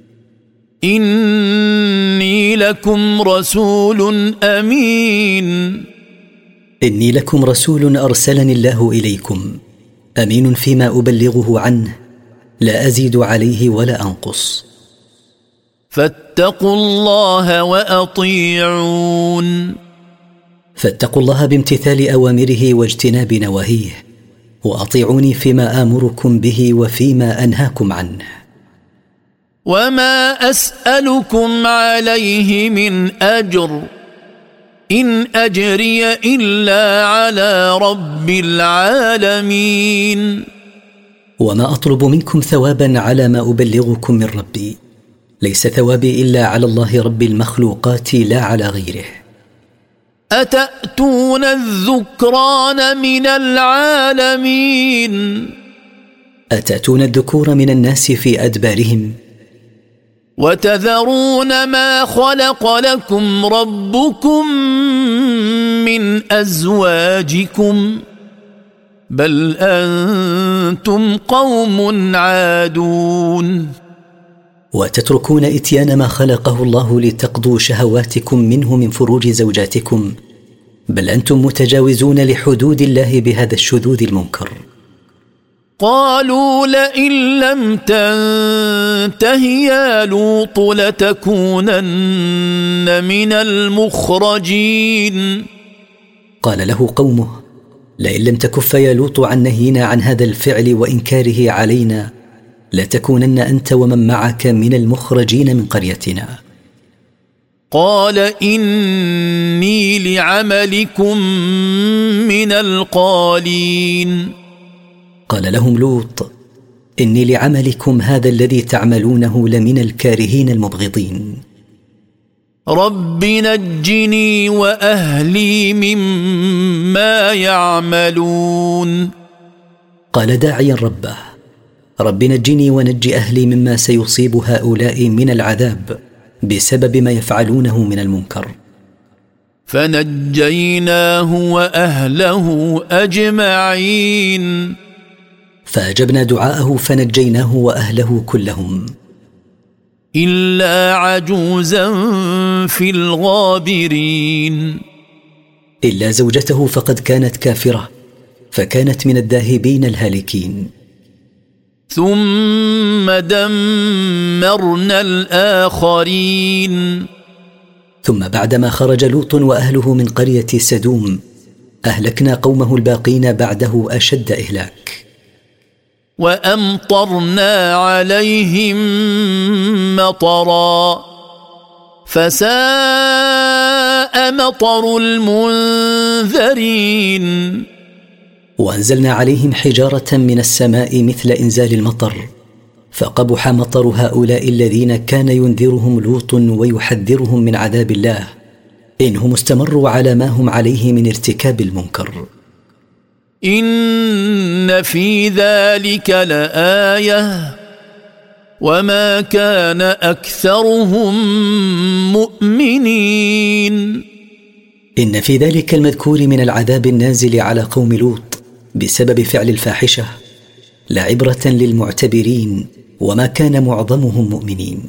إني لكم رسول أمين إني لكم رسول أرسلني الله إليكم أمين فيما أبلغه عنه لا أزيد عليه ولا أنقص. فاتقوا الله وأطيعون فاتقوا الله بامتثال أوامره واجتناب نواهيه وأطيعوني فيما آمركم به وفيما أنهاكم عنه. وما أسألكم عليه من أجر إن أجري إلا على رب العالمين. وما أطلب منكم ثوابا على ما أبلغكم من ربي ليس ثوابي إلا على الله رب المخلوقات لا على غيره. أتأتون الذكران من العالمين أتأتون الذكور من الناس في أدبارهم وتذرون ما خلق لكم ربكم من أزواجكم بل أنتم قوم عادون. وتتركون إتيان ما خلقه الله لتقضوا شهواتكم منه من فروج زوجاتكم بل أنتم متجاوزون لحدود الله بهذا الشذوذ المنكر. قالوا لئن لم تنته يا لوط لتكونن من المخرجين. قال له قومه لئن لم تكف يا لوط عن نهينا عن هذا الفعل وإنكاره علينا لتكونن أنت ومن معك من المخرجين من قريتنا. قال إني لعملكم من القالين. قال لهم لوط إني لعملكم هذا الذي تعملونه لمن الكارهين المبغضين. رب نجني وأهلي مما يعملون. قال داعيا ربه رب نجني ونج أهلي مما سيصيب هؤلاء من العذاب بسبب ما يفعلونه من المنكر. فنجيناه وأهله أجمعين. فأجبنا دعاءه فنجيناه وأهله كلهم إلا عجوزا في الغابرين. إلا زوجته فقد كانت كافرة فكانت من الذاهبين الهالكين. ثم دمرنا الآخرين. ثم بعدما خرج لوط وأهله من قرية سدوم أهلكنا قومه الباقين بعده أشد إهلاك. وأمطرنا عليهم مطرا فساء مطر المنذرين. وأنزلنا عليهم حجارة من السماء مثل إنزال المطر فقبح مطر هؤلاء الذين كان ينذرهم لوط ويحذرهم من عذاب الله إنهم استمروا على ما هم عليه من ارتكاب المنكر. إن في ذلك لآية وما كان أكثرهم مؤمنين. إن في ذلك المذكور من العذاب النازل على قوم لوط بسبب فعل الفاحشة لعبرة للمعتبرين وما كان معظمهم مؤمنين.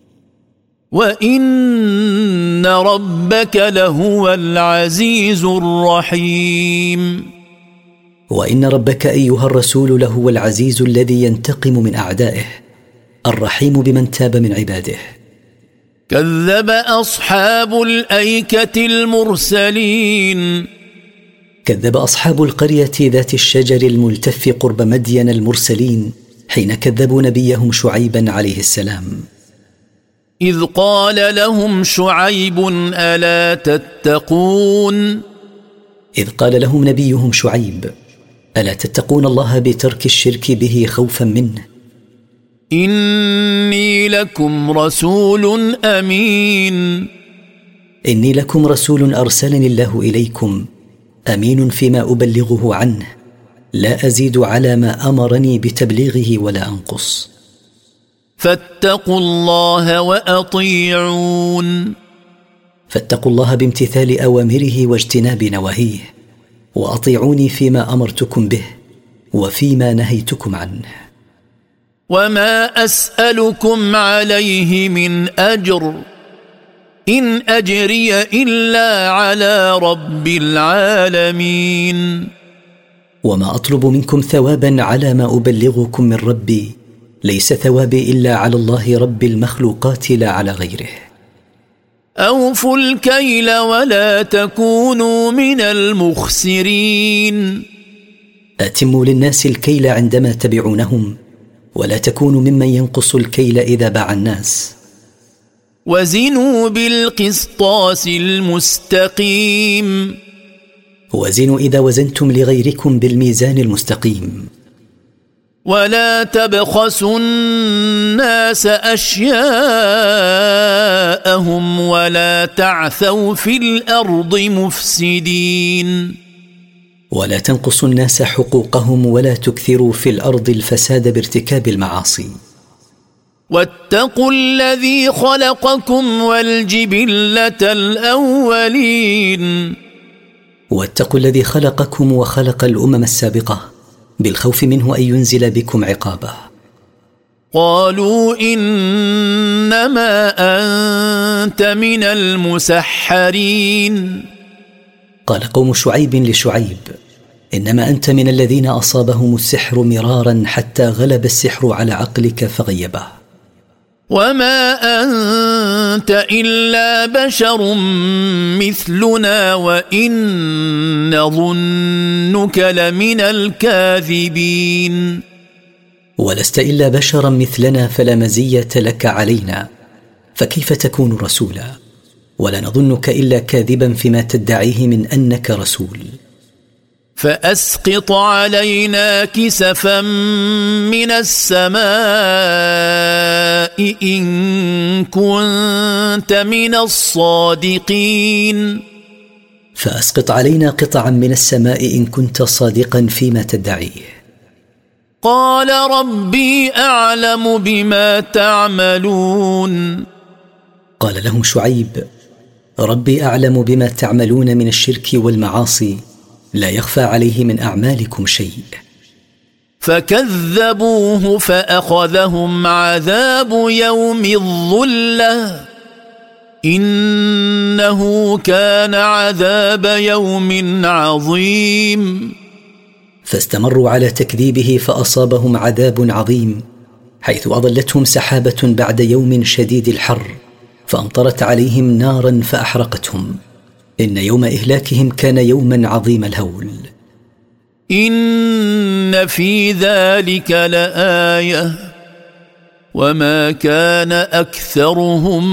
وإن ربك لهو العزيز الرحيم. وإن ربك أيها الرسول لهو العزيز الذي ينتقم من أعدائه الرحيم بمن تاب من عباده. كذب أصحاب الأيكة المرسلين. كذب أصحاب القرية ذات الشجر الملتف قرب مدين المرسلين حين كذبوا نبيهم شعيبا عليه السلام. إذ قال لهم شعيب ألا تتقون. إذ قال لهم نبيهم شعيب ألا تتقون الله بترك الشرك به خوفا منه. إني لكم رسول أمين. إني لكم رسول أرسلني الله إليكم أمين فيما أبلغه عنه، لا أزيد على ما أمرني بتبليغه ولا أنقص. فاتقوا الله وأطيعون. فاتقوا الله بامتثال أوامره واجتناب نواهيه، وأطيعوني فيما أمرتكم به وفيما نهيتكم عنه. وما أسألكم عليه من أجر، إن أجري إلا على رب العالمين. وما أطلب منكم ثوابا على ما أبلغكم من ربي، ليس ثوابي إلا على الله رب المخلوقات لا على غيره. أوفوا الكيل ولا تكونوا من المخسرين. أتموا للناس الكيل عندما تبيعونهم، ولا تكونوا ممن ينقص الكيل إذا باع الناس. وزنوا بالقسطاس المستقيم. وزنوا إذا وزنتم لغيركم بالميزان المستقيم. ولا تبخسوا الناس أشياءهم ولا تعثوا في الأرض مفسدين. ولا تنقصوا الناس حقوقهم ولا تكثروا في الأرض الفساد بارتكاب المعاصي. واتقوا الذي خلقكم والجبلة الأولين. واتقوا الذي خلقكم وخلق الأمم السابقة بالخوف منه أن ينزل بكم عقابه. قالوا إنما أنت من المسحرين. قال قوم شعيب لشعيب: إنما أنت من الذين أصابهم السحر مرارا حتى غلب السحر على عقلك فغيبه. وما أنت إلا بشر مثلنا وإن نظنك لمن الكاذبين. ولست إلا بشرا مثلنا فلا مزية لك علينا، فكيف تكون رسولا؟ ولا نظنك إلا كاذبا فيما تدعيه من أنك رسول. فأسقط علينا كسفا من السماء إن كنت من الصادقين. فأسقط علينا قطعا من السماء إن كنت صادقا فيما تدعيه. قال ربي أعلم بما تعملون. قال لهم شعيب: ربي أعلم بما تعملون من الشرك والمعاصي، لا يخفى عليه من أعمالكم شيء. فكذبوه فأخذهم عذاب يوم الظلة، إنه كان عذاب يوم عظيم. فاستمروا على تكذيبه فأصابهم عذاب عظيم، حيث أظلتهم سحابة بعد يوم شديد الحر فأمطرت عليهم نارا فأحرقتهم. إن يوم إهلاكهم كان يوما عظيم الهول. إن في ذلك لآية وما كان أكثرهم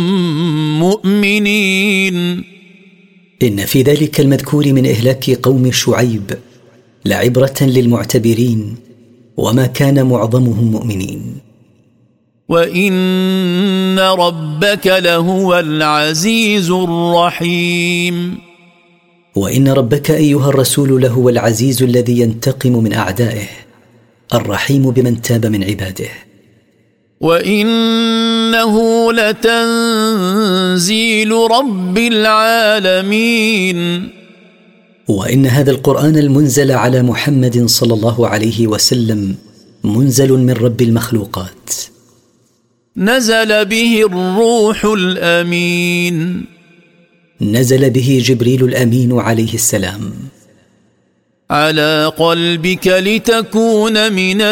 مؤمنين. إن في ذلك المذكور من إهلاك قوم شعيب لعبرة للمعتبرين، وما كان معظمهم مؤمنين. وإن ربك لهو العزيز الرحيم. وإن ربك أيها الرسول لهو العزيز الذي ينتقم من أعدائه، الرحيم بمن تاب من عباده. وإنه لتنزيل رب العالمين. وإن هذا القرآن المنزل على محمد صلى الله عليه وسلم منزل من رب المخلوقات. نزل به الروح الأمين. نزل به جبريل الأمين عليه السلام على قلبك لتكون من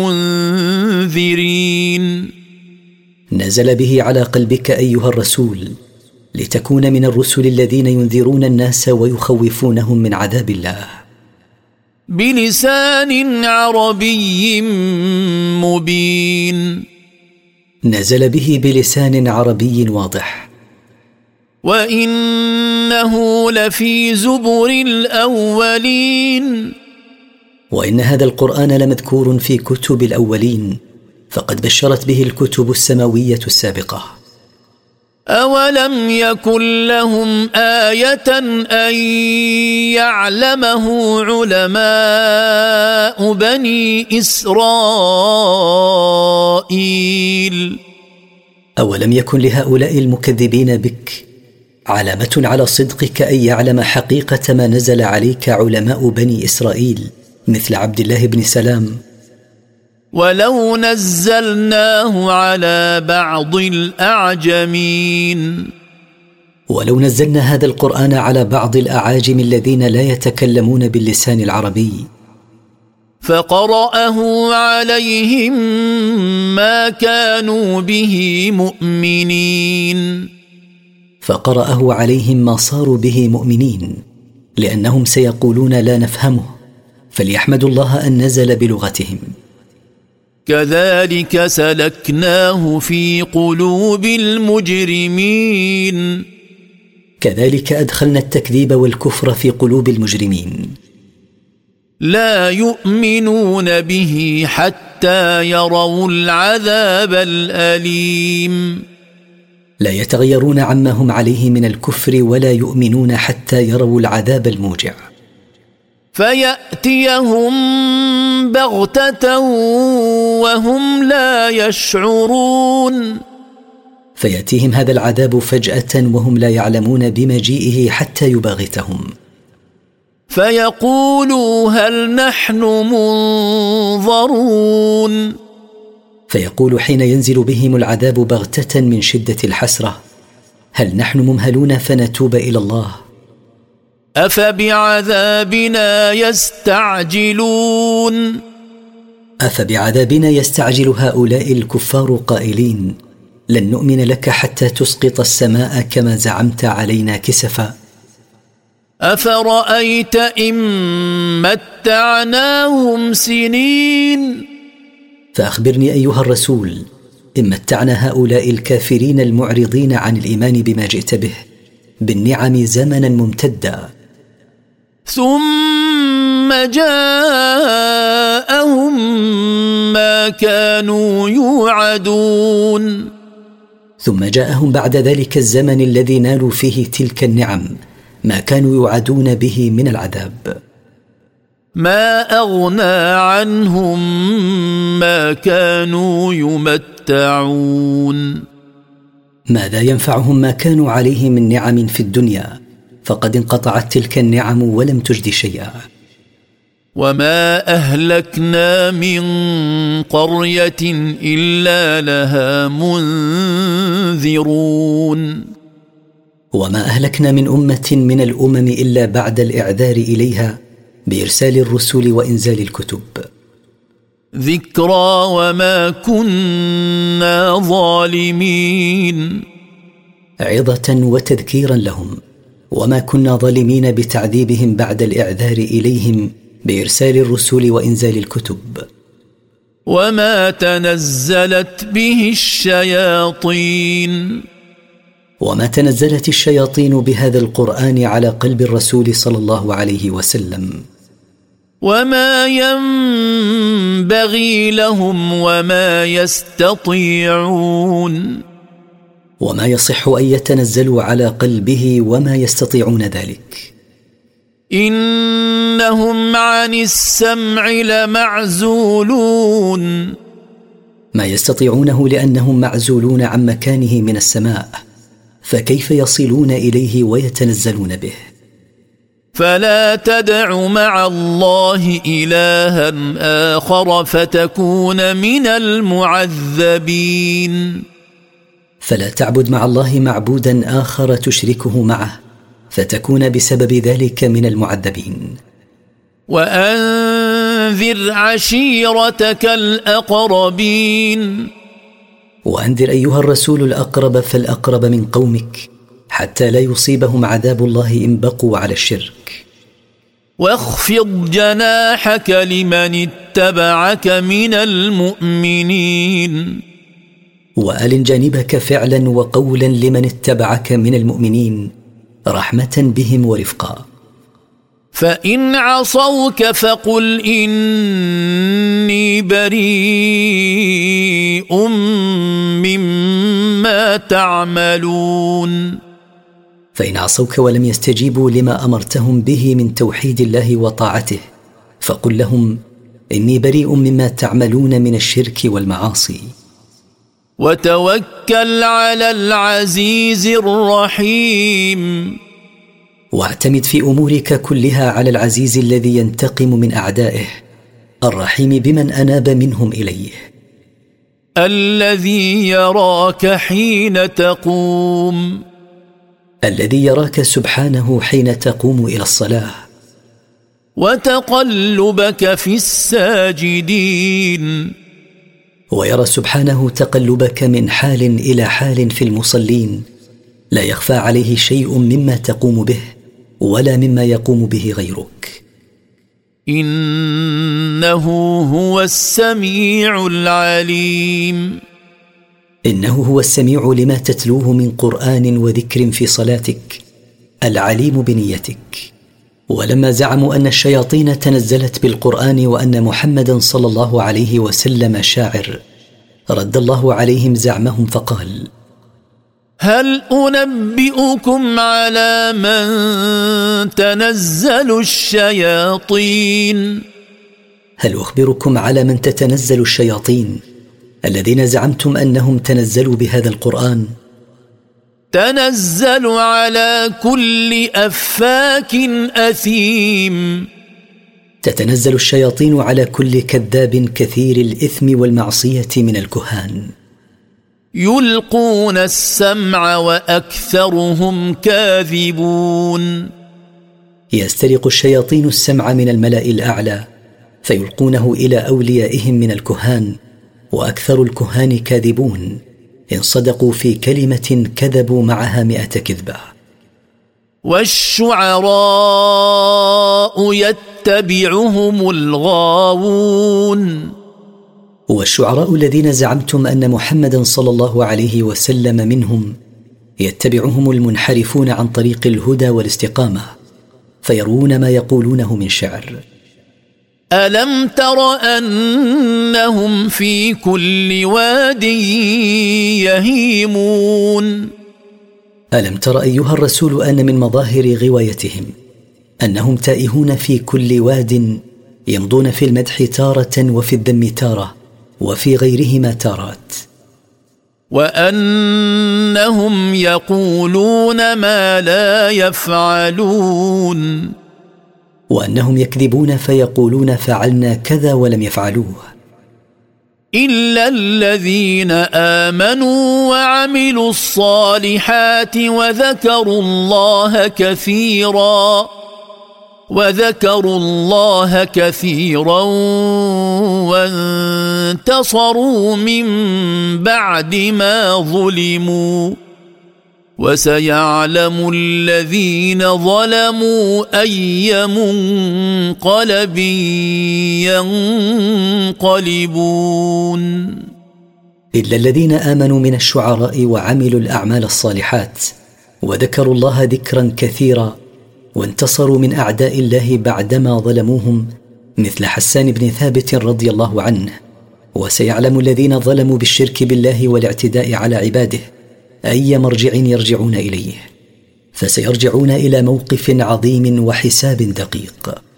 المنذرين. نزل به على قلبك أيها الرسول لتكون من الرسل الذين ينذرون الناس ويخوفونهم من عذاب الله. بلسان عربي مبين. نزل به بلسان عربي واضح. وإنه لفي زبر الأولين. وإن هذا القرآن لمذكور في كتب الأولين، فقد بشرت به الكتب السماوية السابقة. أولم يكن لهم آية أن يعلمه علماء بني إسرائيل. أولم يكن لهؤلاء المكذبين بك علامة على صدقك أن يعلم حقيقة ما نزل عليك علماء بني إسرائيل مثل عبد الله بن سلام؟ ولو نزلناه على بعض الأعجمين. ولو نزلنا هذا القرآن على بعض الأعاجم الذين لا يتكلمون باللسان العربي فقرأه عليهم ما كانوا به مؤمنين. فقرأه عليهم ما صاروا به مؤمنين، لأنهم سيقولون لا نفهمه، فليحمدوا الله أن نزل بلغتهم. كذلك سلكناه في قلوب المجرمين. كذلك أدخلنا التكذيب والكفر في قلوب المجرمين. لا يؤمنون به حتى يروا العذاب الأليم. لا يتغيرون عما هم عليه من الكفر ولا يؤمنون حتى يروا العذاب الموجع. فيأتيهم بغتة وهم لا يشعرون. فيأتيهم هذا العذاب فجأة وهم لا يعلمون بمجيئه حتى يباغتهم. فيقولوا هل نحن منظرون. فيقول حين ينزل بهم العذاب بغتة من شدة الحسرة: هل نحن ممهلون فنتوب إلى الله؟ أفبعذابنا يستعجلون. أفبعذابنا يستعجل هؤلاء الكفار قائلين: لن نؤمن لك حتى تسقط السماء كما زعمت علينا كسفا. أفرأيت إن متعناهم سنين. فأخبرني أيها الرسول، إن متعنا هؤلاء الكافرين المعرضين عن الإيمان بما جئت به بالنعم زمنا ممتدا، ثم جاءهم ما كانوا يوعدون. ثم جاءهم بعد ذلك الزمن الذي نالوا فيه تلك النعم ما كانوا يوعدون به من العذاب. ما أغنى عنهم ما كانوا يمتعون. ماذا ينفعهم ما كانوا عليه من نعم في الدنيا؟ فقد انقطعت تلك النعم ولم تجد شيئا. وما أهلكنا من قرية إلا لها منذرون. وما أهلكنا من أمة من الأمم إلا بعد الإعذار إليها بإرسال الرسل وإنزال الكتب. ذكرى وما كنا ظالمين. عظة وتذكيرا لهم، وما كنا ظالمين بتعذيبهم بعد الإعذار إليهم بإرسال الرسل وإنزال الكتب. وما تنزلت به الشياطين. وما تنزلت الشياطين بهذا القرآن على قلب الرسول صلى الله عليه وسلم. وما ينبغي لهم وما يستطيعون. وما يصح أن يتنزلوا على قلبه وما يستطيعون ذلك. إنهم عن السمع لمعزولون. ما يستطيعونه لأنهم معزولون عن مكانه من السماء، فكيف يصلون إليه ويتنزلون به؟ فلا تدع مع الله إلها آخر فتكون من المعذبين. فلا تعبد مع الله معبودا آخر تشركه معه فتكون بسبب ذلك من المعذبين. وأنذر عشيرتك الأقربين. وأنذر أيها الرسول الأقرب فالأقرب من قومك حتى لا يصيبهم عذاب الله إن بقوا على الشرك. واخفض جناحك لمن اتبعك من المؤمنين. وألن جانبك فعلا وقولا لمن اتبعك من المؤمنين رحمة بهم ورفقا. فإن عصوك فقل إني بريء مما بما تعملون. فإن عصوك ولم يستجيبوا لما أمرتهم به من توحيد الله وطاعته فقل لهم إني بريء مما تعملون من الشرك والمعاصي. وتوكل على العزيز الرحيم. واعتمد في أمورك كلها على العزيز الذي ينتقم من أعدائه الرحيم بمن أناب منهم إليه. الذي يراك حين تقوم. الذي يراك سبحانه حين تقوم إلى الصلاة. وتقلبك في الساجدين. ويرى سبحانه تقلبك من حال إلى حال في المصلين لا يخفى عليه شيء مما تقوم به ولا مما يقوم به غيرك. إنه هو السميع العليم. إنه هو السميع لما تتلوه من قرآن وذكر في صلاتك العليم بنيتك. ولما زعموا أن الشياطين تنزلت بالقرآن وأن محمدا صلى الله عليه وسلم شاعر رد الله عليهم زعمهم فقال: هل أنبئكم على من تنزل الشياطين؟ هل أخبركم على من تتنزل الشياطين الذين زعمتم أنهم تنزلوا بهذا القرآن؟ تنزل على كل أفاك أثيم. تتنزل الشياطين على كل كذاب كثير الإثم والمعصية من الكهان. يلقون السمع وأكثرهم كاذبون. يسترق الشياطين السمع من الملأ الأعلى فيلقونه إلى أوليائهم من الكهان وأكثر الكهان كاذبون. إن صدقوا في كلمة كذبوا معها 100 كذبة. والشعراء يتبعهم الغاوون. والشعراء الذين زعمتم أن محمدا صلى الله عليه وسلم منهم يتبعهم المنحرفون عن طريق الهدى والاستقامة فيروون ما يقولونه من شعر. ألم تر أنهم في كل واد يهيمون. ألم تر أيها الرسول أن من مظاهر غوايتهم أنهم تائهون في كل واد يمضون في المدح تارة وفي الذم تارة وفي غيرهما تارات. وأنهم يقولون ما لا يفعلون. وأنهم يكذبون فيقولون فعلنا كذا ولم يفعلوه. إلا الذين آمنوا وعملوا الصالحات وذكروا الله كثيرا وانتصروا من بعد ما ظلموا. وسيعلم الذين ظلموا أي منقلب ينقلبون. إلا الذين آمنوا من الشعراء وعملوا الأعمال الصالحات وذكروا الله ذكرا كثيرا وانتصروا من أعداء الله بعدما ظلموهم مثل حسان بن ثابت رضي الله عنه. وسيعلم الذين ظلموا بالشرك بالله والاعتداء على عباده أي مرجع يرجعون إليه، فسيرجعون إلى موقف عظيم وحساب دقيق.